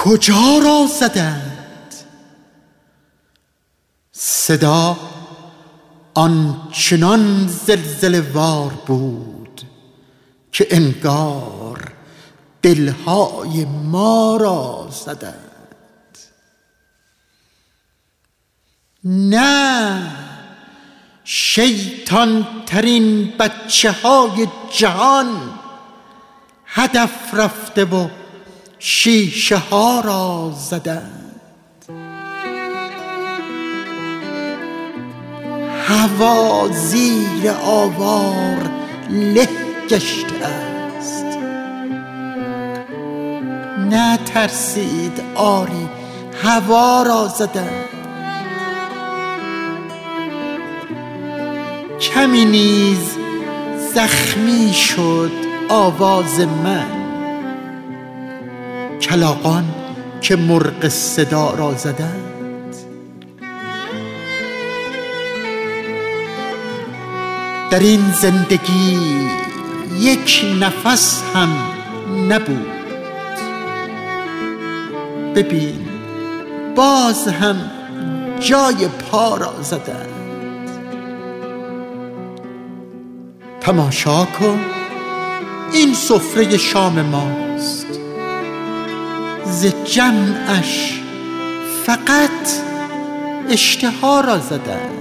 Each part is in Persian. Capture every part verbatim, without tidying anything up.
کجا را زدند؟ صدا آنچنان زلزله وار بود که انگار دلهای ما را زدند. نه، شیطان ترین بچه های جهان هدف رفته و شیشه ها را زدند. هوا زیر آوار له گشته است. نه ترسید، آری هوا را زدند. کمی نیز زخمی شد آواز من. کلاغان که مرغ صدا را زدند. در این زندگی یک نفس هم نبود. ببین باز هم جای پا را زدند. تماشا کن، این سفره شام ماست. ز جمعش فقط اشتها را زدند.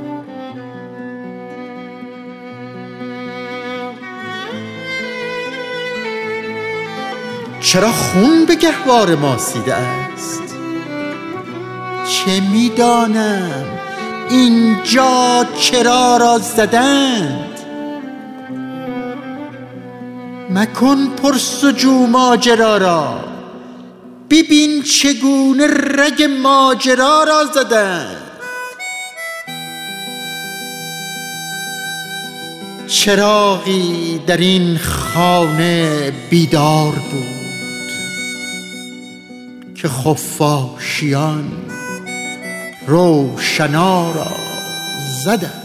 چرا خون به گهوار ماسیده است؟ چه میدانم اینجا چرا را زدند. مکن پرسجو ماجرا را، ببین چگونه رگ ماجرا را زدند. چراغی در این خانه بیدار بود که خفاشیان روشنا را زدند.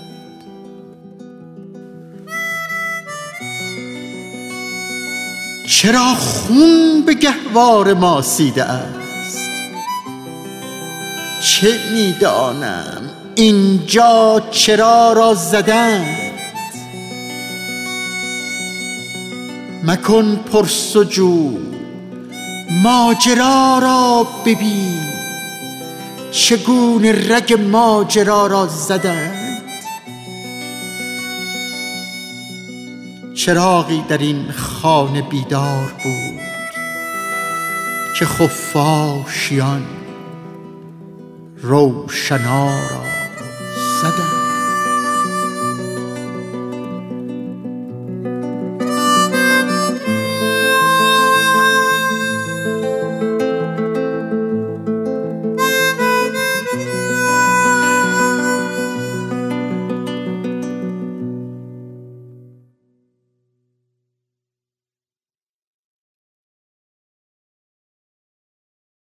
چرا خون به گهوار ماسیده است؟ چه میدانم اینجا چرا را زدند. مکن پرسجو ماجرا را، ببین چگونه رگ ماجرا را زدند. چراغی در این خانه بیدار بود که خفاشیان روشنا را زدند.